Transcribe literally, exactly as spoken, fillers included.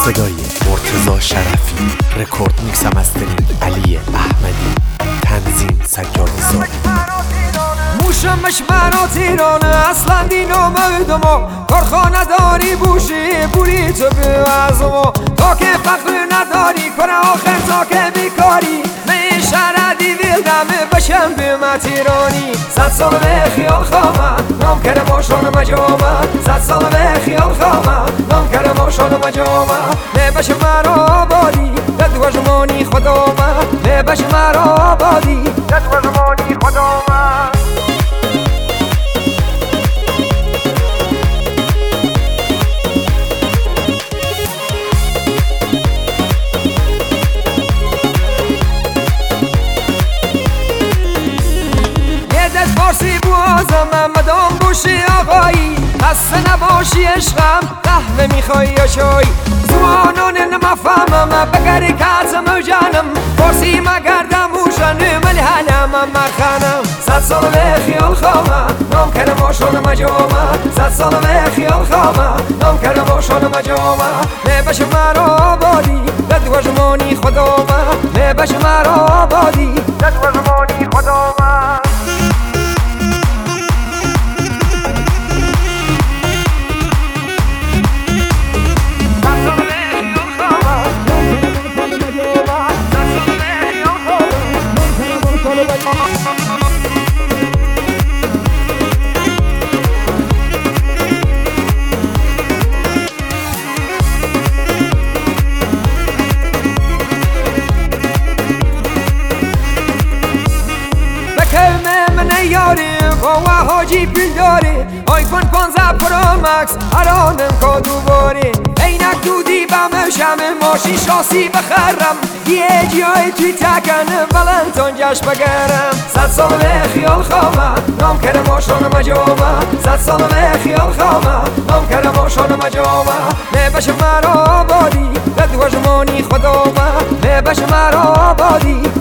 صدای مرتضی شرفی، رکورد میکس مسترینگ علی احمدی، تنظیم سجاد زاده. موشمش مرا تیرانه اصلا دینو مردمو کارخانه داری بوشی بوری تو بیوزمو تا که فقر نداری کنه آخر تا که بیکاری من شردی ویلدمه بشم بیمه تیرانی صد سال به خیال خوامه نام کرده باشان مجامه صد سال به خیال خوامه نام کرده باشان مجامه نه بشه مرا آبادی دد وجمانی خدامه نه بشه مرا آبادی دد وجمانی خدامه. فارسی بوازم مدام بوشی آقایی خسته نباشی عشقم قهوه میخوای یا چای زبانان نمفهمم بگری کازم و جانم فارسی مگردم بوشن ملی حلم مرخانم صد سال به خیال خوامه نام کرده باشان مجامه صد سال به خیال خوامه نام کرده باشان مجامه نه بشه مرا آبادی دد وجمانی خدامه نه بشه مرا آبادی دد وجمانی خدامه. یاری با حاجی بیل داری آیفون پانزده پرو مکس الانم کادو باری عینک دودی بمشم ماشین شاسی بخرم یه جای توی تکنم ولنتان جشن بگرم صد سال به خیال خوامه نام کرده باشان مجامه صد سال به خیال خوامه نام کرده باشان مجامه نه بشه مرا آبادی دد وجمانی خدامه نه بشه مرا آبادی